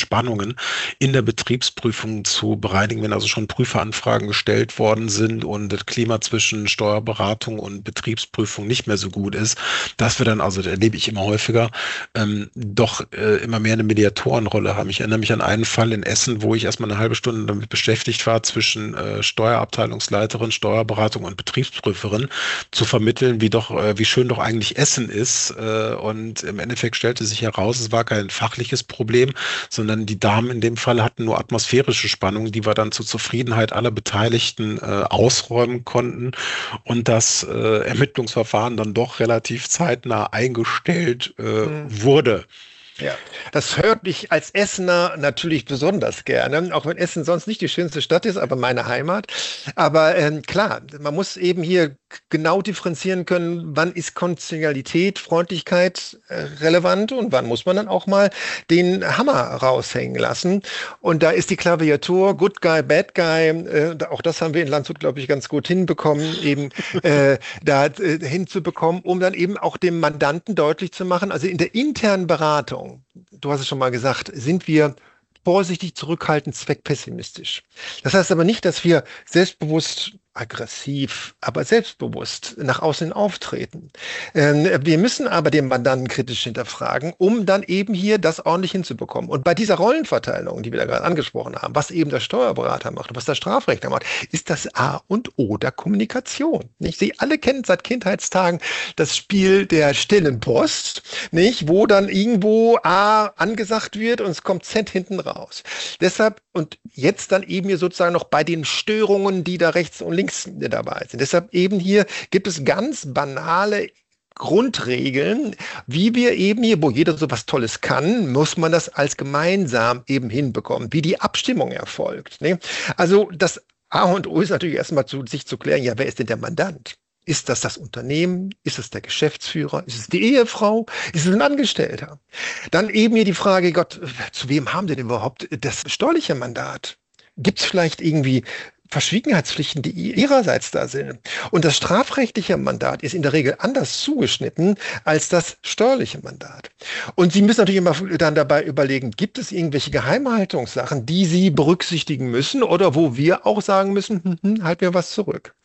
Spannungen in der Betriebsprüfung zu bereinigen, wenn also schon Prüferanfragen gestellt worden sind und das Klima zwischen Steuerberatung und Betriebsprüfung nicht mehr so gut ist, dass wir dann, also das erlebe ich immer häufiger, ähm, doch äh, immer mehr eine Mediatorenrolle haben. Ich erinnere mich an einen Fall in Essen, wo ich erstmal eine halbe Stunde damit beschäftigt war, zwischen äh, Steuerabteilungsleiterin, Steuerberatung und Betriebsprüferin zu vermitteln, wie doch, äh, wie schön doch eigentlich Essen ist. Äh, und im Endeffekt stellte sich heraus, es war kein fachliches Problem, sondern die Damen in dem Fall hatten nur atmosphärische Spannungen, die wir dann zur Zufriedenheit aller Beteiligten äh, ausräumen konnten und das äh, Ermittlungsverfahren dann doch relativ zeitnah eingestellt äh, mhm. wurde. Ja, das hört mich als Essener natürlich besonders gerne, auch wenn Essen sonst nicht die schönste Stadt ist, aber meine Heimat. Aber ähm, klar, man muss eben hier genau differenzieren können, wann ist Konditionalität, Freundlichkeit äh, relevant und wann muss man dann auch mal den Hammer raushängen lassen. Und da ist die Klaviatur Good Guy, Bad Guy, äh, auch das haben wir in Landshut, glaube ich, ganz gut hinbekommen, eben äh, da äh, hinzubekommen, um dann eben auch dem Mandanten deutlich zu machen, also in der internen Beratung, du hast es schon mal gesagt, sind wir vorsichtig, zurückhaltend, zweckpessimistisch. Das heißt aber nicht, dass wir selbstbewusst, aggressiv, aber selbstbewusst nach außen auftreten. Ähm, wir müssen aber den Mandanten kritisch hinterfragen, um dann eben hier das ordentlich hinzubekommen. Und bei dieser Rollenverteilung, die wir da gerade angesprochen haben, was eben der Steuerberater macht und was der Strafrechtler macht, ist das A und O der Kommunikation. Nicht? Sie alle kennen seit Kindheitstagen das Spiel der stillen Post, nicht? Wo dann irgendwo A angesagt wird und es kommt Z hinten raus. Deshalb, und jetzt dann eben hier sozusagen noch bei den Störungen, die da rechts und links dabei sind. Deshalb eben hier gibt es ganz banale Grundregeln, wie wir eben hier, wo jeder so was Tolles kann, muss man das als gemeinsam eben hinbekommen, wie die Abstimmung erfolgt. Ne? Also das A und O ist natürlich erstmal zu, sich zu klären, ja, wer ist denn der Mandant? Ist das das Unternehmen? Ist es der Geschäftsführer? Ist es die Ehefrau? Ist es ein Angestellter? Dann eben hier die Frage, Gott, zu wem haben Sie denn überhaupt das steuerliche Mandat? Gibt es vielleicht irgendwie Verschwiegenheitspflichten, die ihrerseits da sind? Und das strafrechtliche Mandat ist in der Regel anders zugeschnitten als das steuerliche Mandat. Und Sie müssen natürlich immer dann dabei überlegen, gibt es irgendwelche Geheimhaltungssachen, die Sie berücksichtigen müssen oder wo wir auch sagen müssen, hm, hm, halt mir was zurück.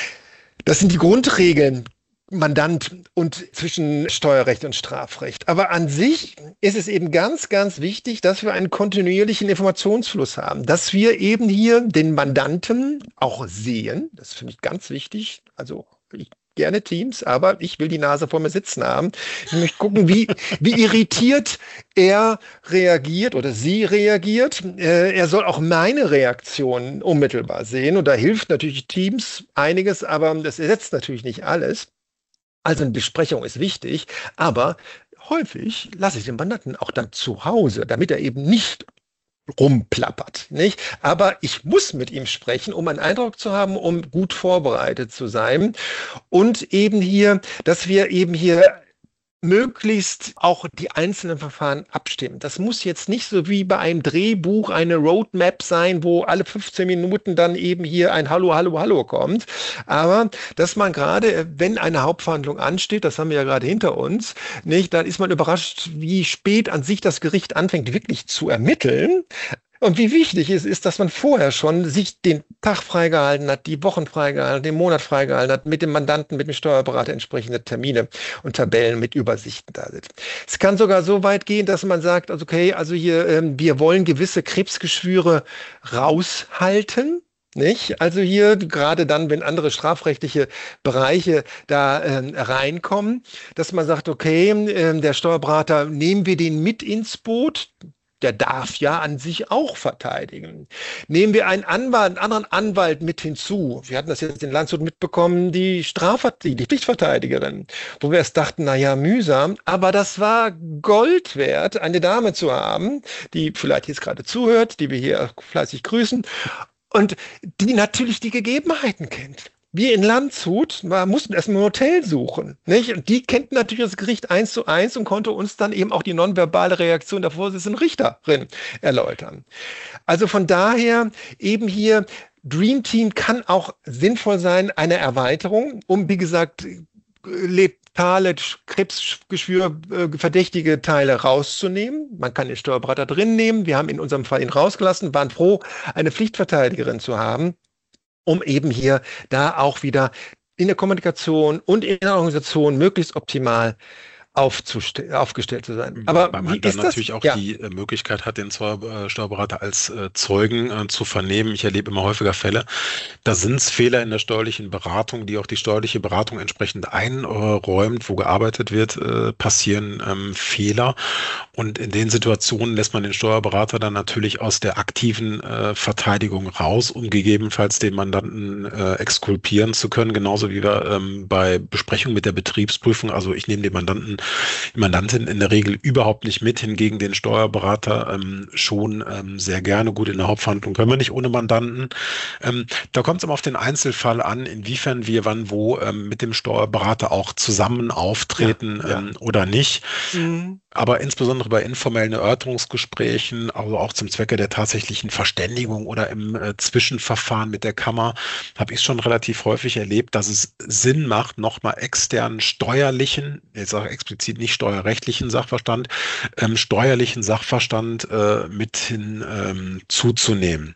Das sind die Grundregeln, Mandant und zwischen Steuerrecht und Strafrecht. Aber an sich ist es eben ganz, ganz wichtig, dass wir einen kontinuierlichen Informationsfluss haben, dass wir eben hier den Mandanten auch sehen. Das finde ich ganz wichtig. Also ich gerne Teams, aber ich will die Nase vor mir sitzen haben. Ich möchte gucken, wie, wie irritiert er reagiert oder sie reagiert. Äh, er soll auch meine Reaktion unmittelbar sehen und da hilft natürlich Teams einiges, aber das ersetzt natürlich nicht alles. Also eine Besprechung ist wichtig, aber häufig lasse ich den Mandanten auch dann zu Hause, damit er eben nicht rumplappert, nicht? Aber ich muss mit ihm sprechen, um einen Eindruck zu haben, um gut vorbereitet zu sein und eben hier, dass wir eben hier möglichst auch die einzelnen Verfahren abstimmen. Das muss jetzt nicht so wie bei einem Drehbuch eine Roadmap sein, wo alle fünfzehn Minuten dann eben hier ein Hallo, Hallo, Hallo kommt. Aber dass man gerade, wenn eine Hauptverhandlung ansteht, das haben wir ja gerade hinter uns, nicht, dann ist man überrascht, wie spät an sich das Gericht anfängt, wirklich zu ermitteln. Und wie wichtig es ist, dass man vorher schon sich den Tag freigehalten hat, die Wochen freigehalten hat, den Monat freigehalten hat, mit dem Mandanten, mit dem Steuerberater entsprechende Termine und Tabellen mit Übersichten da sind. Es kann sogar so weit gehen, dass man sagt, also okay, also hier, ähm, wir wollen gewisse Krebsgeschwüre raushalten. Nicht? Also hier, gerade dann, wenn andere strafrechtliche Bereiche da äh, reinkommen, dass man sagt, okay, äh, der Steuerberater, nehmen wir den mit ins Boot. Der darf ja an sich auch verteidigen. Nehmen wir einen Anwalt, einen anderen Anwalt mit hinzu. Wir hatten das jetzt in Landshut mitbekommen, die Strafvert- die Pflichtverteidigerin, wo wir erst dachten, na ja, mühsam. Aber das war Gold wert, eine Dame zu haben, die vielleicht jetzt gerade zuhört, die wir hier fleißig grüßen und die natürlich die Gegebenheiten kennt. Wir in Landshut wir mussten erstmal ein Hotel suchen. Nicht? Und die kennt natürlich das Gericht eins zu eins und konnte uns dann eben auch die nonverbale Reaktion der Vorsitzenden Richterin erläutern. Also von daher eben hier, Dream Team kann auch sinnvoll sein, eine Erweiterung, um, wie gesagt, letale, Krebsgeschwür, äh, verdächtige Teile rauszunehmen. Man kann den Steuerberater drin nehmen. Wir haben in unserem Fall ihn rausgelassen, waren froh, eine Pflichtverteidigerin zu haben, um eben hier da auch wieder in der Kommunikation und in der Organisation möglichst optimal aufgestellt zu sein. Aber weil man wie dann ist das? natürlich auch Ja. die äh, Möglichkeit hat, den Steuer- Steuerberater als äh, Zeugen äh, zu vernehmen. Ich erlebe immer häufiger Fälle, da sind es Fehler in der steuerlichen Beratung, die auch die steuerliche Beratung entsprechend einräumt, wo gearbeitet wird, äh, passieren ähm, Fehler. Und in den Situationen lässt man den Steuerberater dann natürlich aus der aktiven äh, Verteidigung raus, um gegebenenfalls den Mandanten äh, exkulpieren zu können, genauso wie wir ähm, bei Besprechung mit der Betriebsprüfung, also ich nehme den Mandanten die Mandantin in der Regel überhaupt nicht mit, hingegen den Steuerberater ähm, schon ähm, sehr gerne. Gut, in der Hauptverhandlung können wir nicht ohne Mandanten. Ähm, da kommt es immer auf den Einzelfall an, inwiefern wir wann wo ähm, mit dem Steuerberater auch zusammen auftreten Ja, ja. ähm, oder nicht. Mhm. Aber insbesondere bei informellen Erörterungsgesprächen, also auch zum Zwecke der tatsächlichen Verständigung oder im äh, Zwischenverfahren mit der Kammer, habe ich es schon relativ häufig erlebt, dass es Sinn macht, nochmal externen steuerlichen, jetzt sage ich explizit nicht steuerrechtlichen Sachverstand, ähm, steuerlichen Sachverstand äh, mit hin ähm, zuzunehmen.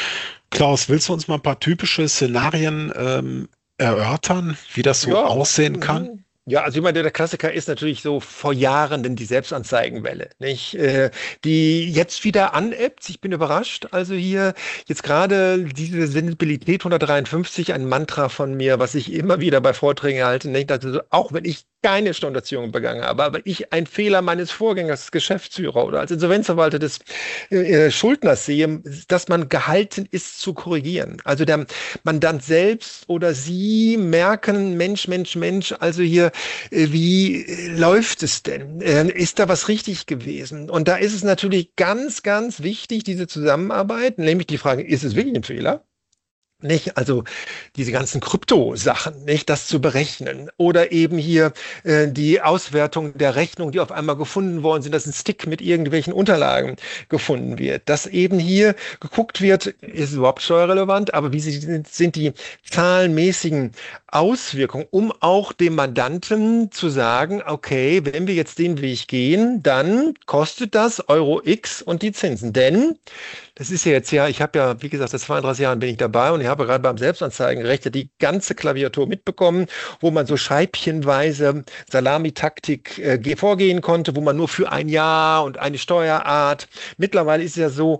Klaus, willst du uns mal ein paar typische Szenarien ähm, erörtern, wie das so Ja. aussehen kann? Mhm. Ja, also ich meine, der Klassiker ist natürlich so vor Jahren denn die Selbstanzeigenwelle, nicht? Äh, die jetzt wieder anebbt. Ich bin überrascht. Also hier jetzt gerade diese Sensibilität hundertdreiundfünfzig, ein Mantra von mir, was ich immer wieder bei Vorträgen halte, nicht? Also auch wenn ich keine Steuerhinterziehung begangen habe, aber ich einen Fehler meines Vorgängers als Geschäftsführer oder als Insolvenzverwalter des äh, Schuldners sehe, dass man gehalten ist zu korrigieren. Also der Mandant selbst oder Sie merken, Mensch, Mensch, Mensch, also hier, äh, wie äh, läuft es denn? Äh, ist da was richtig gewesen? Und da ist es natürlich ganz, ganz wichtig, diese Zusammenarbeit, nämlich die Frage, ist es wirklich ein Fehler? Nicht? Also diese ganzen Krypto-Sachen, nicht? Das zu berechnen. Oder eben hier äh, die Auswertung der Rechnung, die auf einmal gefunden worden sind, dass ein Stick mit irgendwelchen Unterlagen gefunden wird. Dass eben hier geguckt wird, ist es überhaupt steuerrelevant, aber wie sind, sind die zahlenmäßigen Auswirkungen, um auch dem Mandanten zu sagen, okay, wenn wir jetzt den Weg gehen, dann kostet das Euro X und die Zinsen. Denn das ist ja jetzt ja, ich habe ja, wie gesagt, seit zweiunddreißig Jahren bin ich dabei und ich habe gerade beim Selbstanzeigenrecht ja die ganze Klaviatur mitbekommen, wo man so scheibchenweise Salamitaktik äh, vorgehen konnte, wo man nur für ein Jahr und eine Steuerart. Mittlerweile ist es ja so,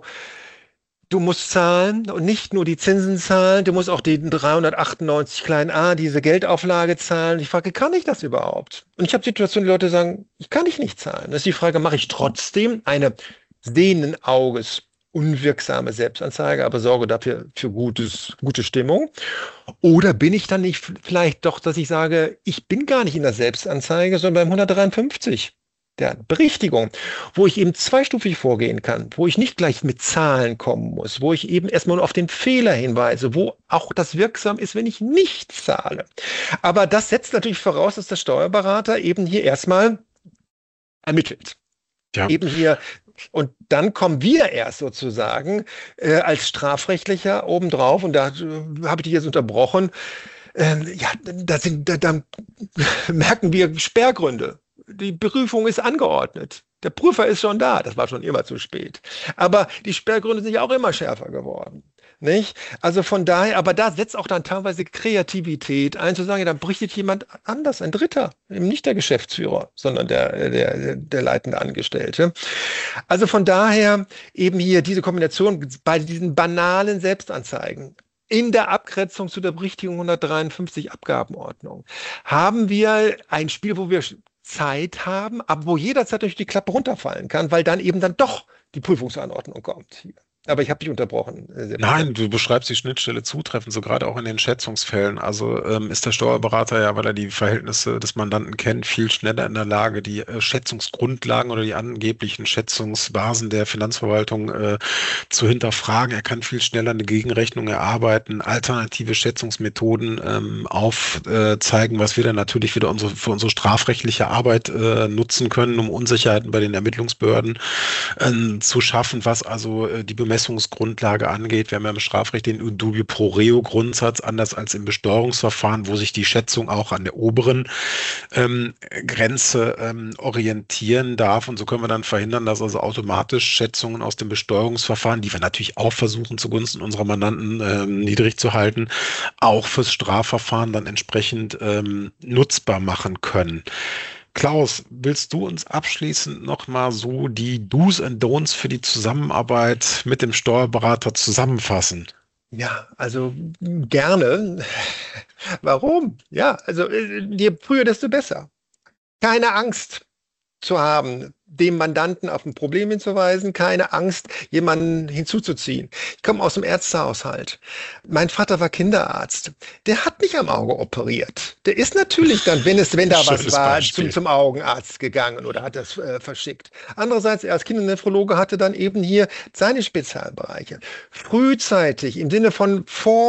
du musst zahlen und nicht nur die Zinsen zahlen, du musst auch den dreihundertachtundneunzig kleinen a, diese Geldauflage zahlen. Ich frage, kann ich das überhaupt? Und ich habe Situationen, die Leute sagen, ich kann ich nicht zahlen. Das ist die Frage, mache ich trotzdem eine sehenden Auges unwirksame Selbstanzeige, aber sorge dafür für gutes, gute Stimmung? Oder bin ich dann nicht vielleicht doch, dass ich sage, ich bin gar nicht in der Selbstanzeige, sondern beim hundertdreiundfünfzig? Der Berichtigung, wo ich eben zweistufig vorgehen kann, wo ich nicht gleich mit Zahlen kommen muss, wo ich eben erstmal nur auf den Fehler hinweise, wo auch das wirksam ist, wenn ich nicht zahle. Aber das setzt natürlich voraus, dass der Steuerberater eben hier erstmal ermittelt. Ja. Eben hier, und dann kommen wir erst sozusagen äh, als Strafrechtlicher obendrauf, und da äh, habe ich dich jetzt unterbrochen, äh, ja, da, sind, da, da merken wir Sperrgründe. Die Prüfung ist angeordnet. Der Prüfer ist schon da. Das war schon immer zu spät. Aber die Sperrgründe sind ja auch immer schärfer geworden. Nicht? Also von daher, aber da setzt auch dann teilweise Kreativität ein, zu sagen, ja, dann berichtet jemand anders, ein Dritter, eben nicht der Geschäftsführer, sondern der, der, der leitende Angestellte. Also von daher eben hier diese Kombination bei diesen banalen Selbstanzeigen. In der Abgrenzung zu der Berichtigung hundertdreiundfünfzig Abgabenordnung haben wir ein Spiel, wo wir Zeit haben, aber wo jederzeit durch die Klappe runterfallen kann, weil dann eben dann doch die Prüfungsanordnung kommt hier. Aber ich habe dich unterbrochen. Nein, du beschreibst die Schnittstelle zutreffend, so gerade auch in den Schätzungsfällen. Also ähm, ist der Steuerberater ja, weil er die Verhältnisse des Mandanten kennt, viel schneller in der Lage, die äh, Schätzungsgrundlagen oder die angeblichen Schätzungsbasen der Finanzverwaltung äh, zu hinterfragen. Er kann viel schneller eine Gegenrechnung erarbeiten, alternative Schätzungsmethoden ähm, aufzeigen, was wir dann natürlich wieder unsere, für unsere strafrechtliche Arbeit äh, nutzen können, um Unsicherheiten bei den Ermittlungsbehörden äh, zu schaffen, was also äh, die Bemessung Bemessungsgrundlage angeht. Wir haben ja im Strafrecht den in dubio pro reo Grundsatz, anders als im Besteuerungsverfahren, wo sich die Schätzung auch an der oberen ähm, Grenze ähm, orientieren darf. Und so können wir dann verhindern, dass also automatisch Schätzungen aus dem Besteuerungsverfahren, die wir natürlich auch versuchen zugunsten unserer Mandanten ähm, niedrig zu halten, auch fürs Strafverfahren dann entsprechend ähm, nutzbar machen können. Klaus, willst du uns abschließend nochmal so die Do's and Don'ts für die Zusammenarbeit mit dem Steuerberater zusammenfassen? Ja, also gerne. Warum? Ja, also je früher, desto besser. Keine Angst zu haben, dem Mandanten auf ein Problem hinzuweisen, keine Angst, jemanden hinzuzuziehen. Ich komme aus dem Ärztehaushalt. Mein Vater war Kinderarzt. Der hat nicht am Auge operiert. Der ist natürlich dann, wenn es, wenn da was war, zum, zum Augenarzt gegangen oder hat das äh, verschickt. Andererseits, er als Kindernephrologe hatte dann eben hier seine Spezialbereiche. Frühzeitig im Sinne von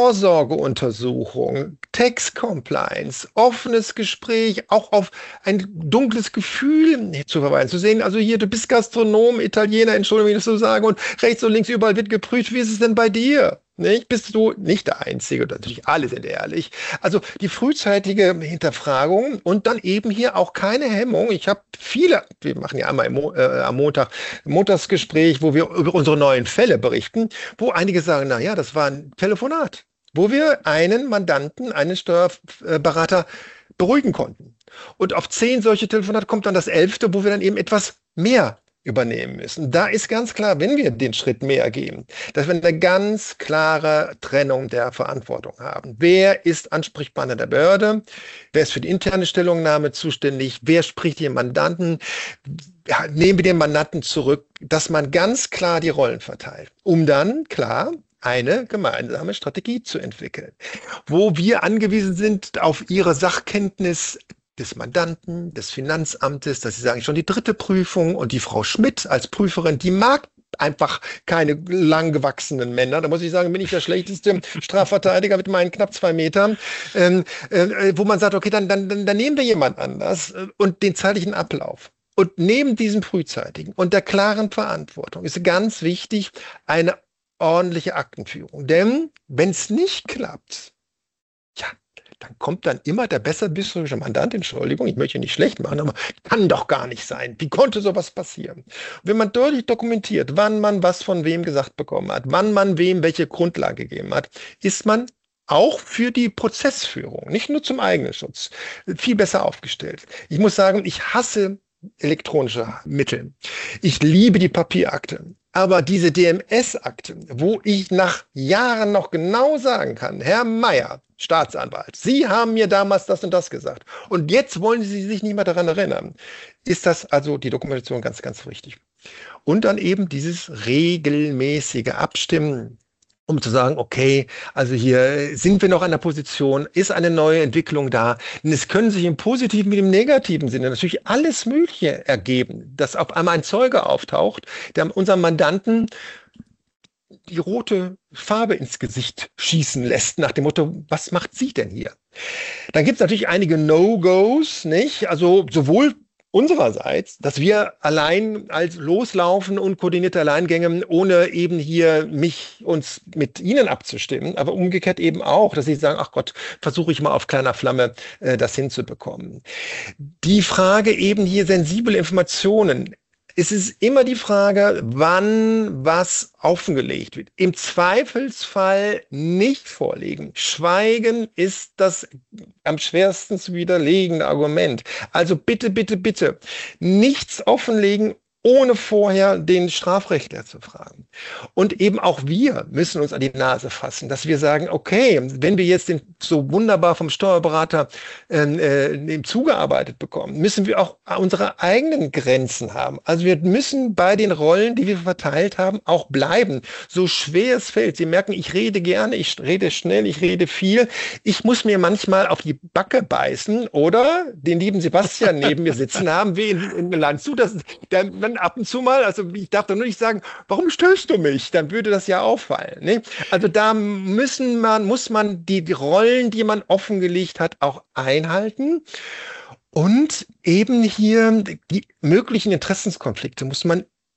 Vorsorgeuntersuchung, Tax Compliance, offenes Gespräch, auch auf ein dunkles Gefühl zu verweisen, zu sehen, also hier, du bist Gastronom, Italiener, Entschuldigung, wenn ich das so sage, und rechts und links überall wird geprüft, wie ist es denn bei dir? Nicht? Bist du nicht der Einzige, natürlich alle sind ehrlich. Also die frühzeitige Hinterfragung und dann eben hier auch keine Hemmung. Ich habe viele, wir machen ja einmal im Mo äh, am Montag ein Montagsgespräch, wo wir über unsere neuen Fälle berichten, wo einige sagen, na ja, das war ein Telefonat, wo wir einen Mandanten, einen Steuerberater beruhigen konnten. Und auf zehn solche Telefonate kommt dann das elfte, wo wir dann eben etwas mehr übernehmen müssen. Da ist ganz klar, wenn wir den Schritt mehr gehen, dass wir eine ganz klare Trennung der Verantwortung haben. Wer ist Ansprechpartner der Behörde? Wer ist für die interne Stellungnahme zuständig? Wer spricht den Mandanten? Ja, nehmen wir den Mandanten zurück, dass man ganz klar die Rollen verteilt, um dann, klar, eine gemeinsame Strategie zu entwickeln, wo wir angewiesen sind auf ihre Sachkenntnis des Mandanten, des Finanzamtes, dass sie sagen, schon die dritte Prüfung und die Frau Schmidt als Prüferin, die mag einfach keine langgewachsenen Männer. Da muss ich sagen, bin ich der schlechteste Strafverteidiger mit meinen knapp zwei Metern, ähm, äh, wo man sagt, okay, dann, dann, dann, dann nehmen wir jemand anders und den zeitlichen Ablauf. Und neben diesem frühzeitigen und der klaren Verantwortung ist ganz wichtig eine ordentliche Aktenführung. Denn wenn es nicht klappt, ja, dann kommt dann immer der besserwisserische Mandant, Entschuldigung, ich möchte nicht schlecht machen, aber kann doch gar nicht sein. Wie konnte sowas passieren? Wenn man deutlich dokumentiert, wann man was von wem gesagt bekommen hat, wann man wem welche Grundlage gegeben hat, ist man auch für die Prozessführung, nicht nur zum eigenen Schutz, viel besser aufgestellt. Ich muss sagen, ich hasse elektronische Mittel. Ich liebe die Papierakte. Aber diese D M S-Akte, wo ich nach Jahren noch genau sagen kann, Herr Meier, Staatsanwalt, Sie haben mir damals das und das gesagt und jetzt wollen Sie sich nicht mehr daran erinnern, ist das also die Dokumentation ganz, ganz wichtig. Und dann eben dieses regelmäßige Abstimmen, um zu sagen, okay, also hier sind wir noch an der Position, ist eine neue Entwicklung da. Und es können sich im positiven wie im negativen Sinne natürlich alles Mögliche ergeben, dass auf einmal ein Zeuge auftaucht, der unserem Mandanten die rote Farbe ins Gesicht schießen lässt, nach dem Motto, was macht sie denn hier? Dann gibt es natürlich einige No-Gos, nicht? Also sowohl unsererseits, dass wir allein als loslaufen und koordinierte Alleingänge, ohne eben hier mich uns mit Ihnen abzustimmen, aber umgekehrt eben auch, dass Sie sagen, ach Gott, versuche ich mal auf kleiner Flamme äh, das hinzubekommen. Die Frage eben hier sensible Informationen. Es ist immer die Frage, wann was offengelegt wird. Im Zweifelsfall nicht vorlegen. Schweigen ist das am schwersten zu widerlegende Argument. Also bitte, bitte, bitte nichts offenlegen, ohne vorher den Strafrechtler zu fragen. Und eben auch wir müssen uns an die Nase fassen, dass wir sagen, okay, wenn wir jetzt den, so wunderbar vom Steuerberater äh, äh, zugearbeitet bekommen, müssen wir auch unsere eigenen Grenzen haben. Also wir müssen bei den Rollen, die wir verteilt haben, auch bleiben. So schwer es fällt. Sie merken, ich rede gerne, ich rede schnell, ich rede viel. Ich muss mir manchmal auf die Backe beißen oder den lieben Sebastian neben mir sitzen haben, wie in, in Landshut, das der ab und zu mal, also ich darf doch nur nicht sagen, warum störst du mich? Dann würde das ja auffallen. Ne? Also da müssen man, muss man die, die Rollen, die man offengelegt hat, auch einhalten. Und eben hier die möglichen Interessenskonflikte muss man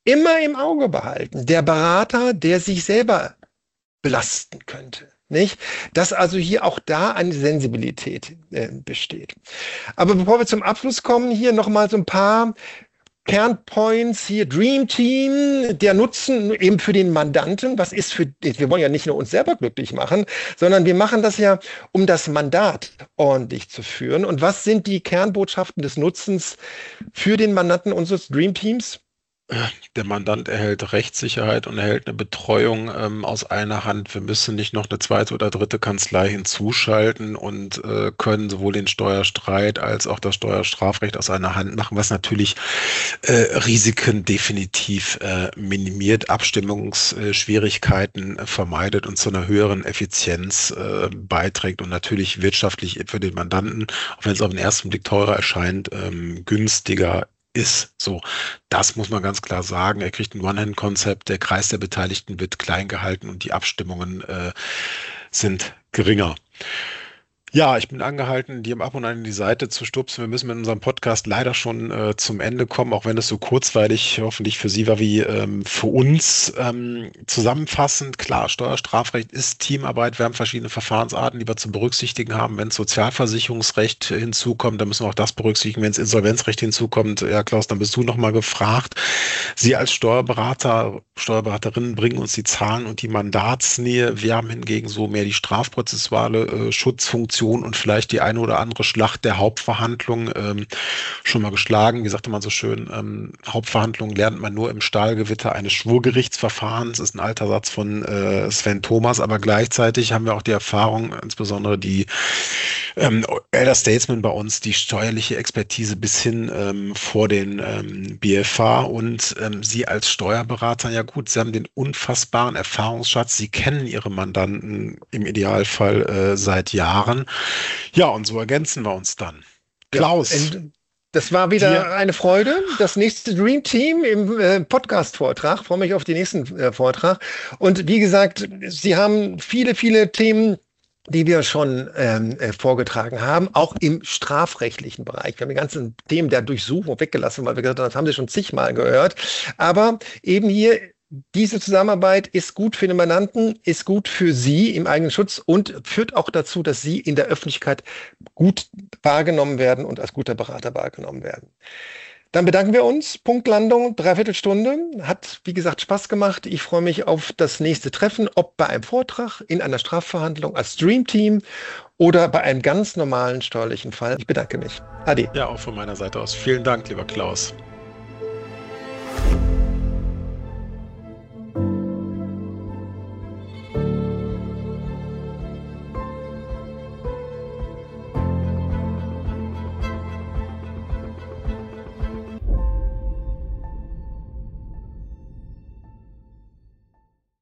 immer im Auge behalten. Der Berater, der sich selber belasten könnte. Nicht? Dass also hier auch da eine Sensibilität äh, besteht. Aber bevor wir zum Abschluss kommen, hier nochmal so ein paar Kernpoints hier. Dream Team, der Nutzen eben für den Mandanten. Was ist für, wir wollen ja nicht nur uns selber glücklich machen, sondern wir machen das ja, um das Mandat ordentlich zu führen. Und was sind die Kernbotschaften des Nutzens für den Mandanten unseres Dream Teams? Der Mandant erhält Rechtssicherheit und erhält eine Betreuung ähm, aus einer Hand. Wir müssen nicht noch eine zweite oder dritte Kanzlei hinzuschalten und äh, können sowohl den Steuerstreit als auch das Steuerstrafrecht aus einer Hand machen, was natürlich äh, Risiken definitiv äh, minimiert, Abstimmungsschwierigkeiten äh, vermeidet und zu einer höheren Effizienz äh, beiträgt und natürlich wirtschaftlich für den Mandanten, auch wenn es auf den ersten Blick teurer erscheint, ähm, günstiger ist. So, das muss man ganz klar sagen. Er kriegt ein One-Hand-Konzept, der Kreis der Beteiligten wird klein gehalten und die Abstimmungen äh, sind geringer. Ja, ich bin angehalten, dir ab und an in die Seite zu stupsen. Wir müssen mit unserem Podcast leider schon äh, zum Ende kommen, auch wenn es so kurzweilig hoffentlich für Sie war wie ähm, für uns. Ähm, zusammenfassend, klar, Steuerstrafrecht ist Teamarbeit. Wir haben verschiedene Verfahrensarten, die wir zu berücksichtigen haben. Wenn Sozialversicherungsrecht hinzukommt, dann müssen wir auch das berücksichtigen. Wenn es Insolvenzrecht hinzukommt, ja Klaus, dann bist du nochmal gefragt. Sie als Steuerberater, Steuerberaterinnen bringen uns die Zahlen und die Mandatsnähe. Wir haben hingegen so mehr die strafprozessuale äh, Schutzfunktion und vielleicht die eine oder andere Schlacht der Hauptverhandlung ähm, schon mal geschlagen. Wie sagte man so schön, ähm, Hauptverhandlungen lernt man nur im Stahlgewitter eines Schwurgerichtsverfahrens. Das ist ein alter Satz von äh, Sven Thomas, aber gleichzeitig haben wir auch die Erfahrung, insbesondere die ähm, Elder Statesmen bei uns, die steuerliche Expertise bis hin ähm, vor den ähm, B F H und ähm, Sie als Steuerberater, ja gut, Sie haben den unfassbaren Erfahrungsschatz, Sie kennen Ihre Mandanten im Idealfall äh, seit Jahren. Ja, und so ergänzen wir uns dann. Klaus. Ja, das war wieder dir eine Freude. Das nächste Dream Team im äh, Podcast-Vortrag. Freue mich auf den nächsten äh, Vortrag. Und wie gesagt, Sie haben viele, viele Themen, die wir schon ähm, äh, vorgetragen haben, auch im strafrechtlichen Bereich. Wir haben die ganzen Themen der Durchsuchung weggelassen, weil wir gesagt haben, das haben Sie schon zigmal gehört. Aber eben hier, diese Zusammenarbeit ist gut für den Mandanten, ist gut für Sie im eigenen Schutz und führt auch dazu, dass Sie in der Öffentlichkeit gut wahrgenommen werden und als guter Berater wahrgenommen werden. Dann bedanken wir uns. Punktlandung, dreiviertel Stunde. Hat, wie gesagt, Spaß gemacht. Ich freue mich auf das nächste Treffen, ob bei einem Vortrag, in einer Strafverhandlung als Dream Team oder bei einem ganz normalen steuerlichen Fall. Ich bedanke mich. Ade. Ja, auch von meiner Seite aus. Vielen Dank, lieber Klaus.